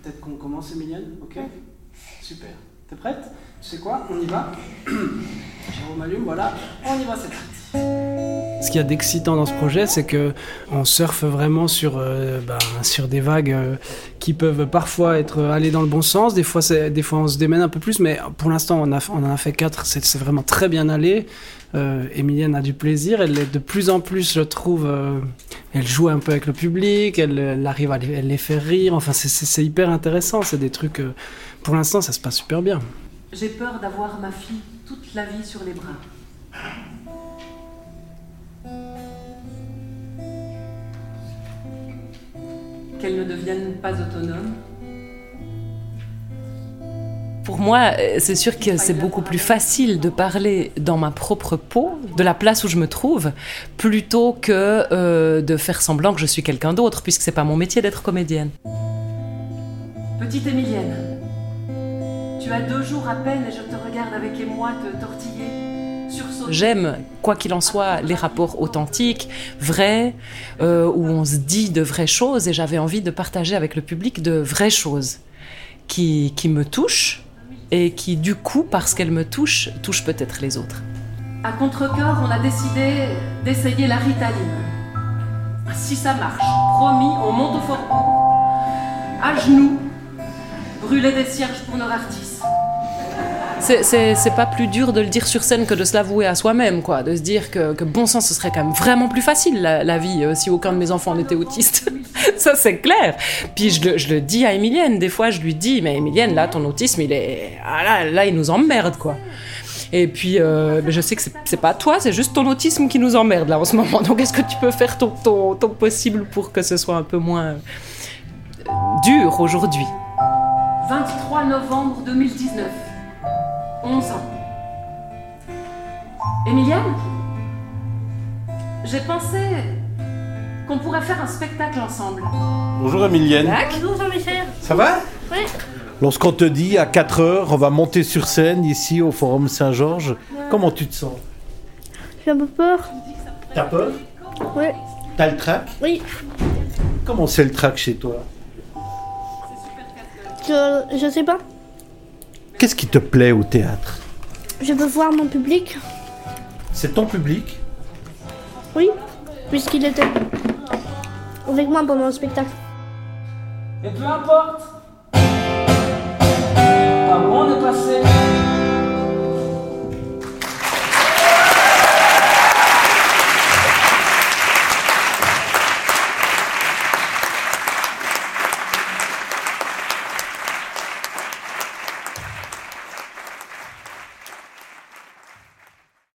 Peut-être qu'on commence, Emilienne, ok? Ouais. Super. T'es prête? Tu sais quoi? On y va? Jérôme allume, voilà. On y va, c'est parti. Ce qu'il y a d'excitant dans ce projet, c'est qu'on surfe vraiment sur des vagues qui peuvent parfois aller dans le bon sens. Des fois on se démène un peu plus, mais pour l'instant, on en a fait 4. C'est vraiment très bien allé. Emilienne a du plaisir. Elle est de plus en plus, je trouve, elle joue un peu avec le public. Elle arrive à les faire rire. Enfin, c'est hyper intéressant. C'est des trucs... pour l'instant, ça se passe super bien. J'ai peur d'avoir ma fille toute la vie sur les bras. Qu'elle ne devienne pas autonome. Pour moi, c'est sûr que c'est beaucoup plus facile de parler dans ma propre peau, de la place où je me trouve, plutôt que de faire semblant que je suis quelqu'un d'autre, puisque c'est pas mon métier d'être comédienne. Petite Emilienne, tu as 2 jours à peine et je te regarde avec émoi te tortiller, sursauter. J'aime, quoi qu'il en soit, les rapports authentiques, vrais, où on se dit de vraies choses, et j'avais envie de partager avec le public de vraies choses qui me touchent, et qui, du coup, parce qu'elles me touchent peut-être les autres. À contre-cœur, on a décidé d'essayer la Ritaline. Si ça marche, promis, on monte au Fort-Bourg, à genoux, brûler des cierges pour nos artistes. C'est pas plus dur de le dire sur scène que de se l'avouer à soi-même, quoi. De se dire que bon sang, ce serait quand même vraiment plus facile, la vie, si aucun de mes enfants n'était autiste. Ça, c'est clair. Puis je le dis à Emilienne. Des fois, je lui dis, mais Emilienne, là, ton autisme, il est... Ah là, il nous emmerde, quoi. Et puis, je sais que c'est pas toi, c'est juste ton autisme qui nous emmerde, là, en ce moment. Donc, est-ce que tu peux faire ton possible pour que ce soit un peu moins dur aujourd'hui? 23 novembre 2019. 11 ans. Emilienne, j'ai pensé qu'on pourrait faire un spectacle ensemble. Bonjour Emilienne. Bonjour Jean-Michel. Ça va? Oui. Lorsqu'on te dit à 4h, on va monter sur scène ici au Forum Saint-Georges, comment tu te sens? J'ai un peu peur. T'as peur? Oui. T'as le trac? Oui. Comment c'est le trac chez toi? Je sais pas. Qu'est-ce qui te plaît au théâtre? Je peux voir mon public. C'est ton public? Oui. Puisqu'il était avec moi pendant le spectacle. Et peu importe par où on est passé,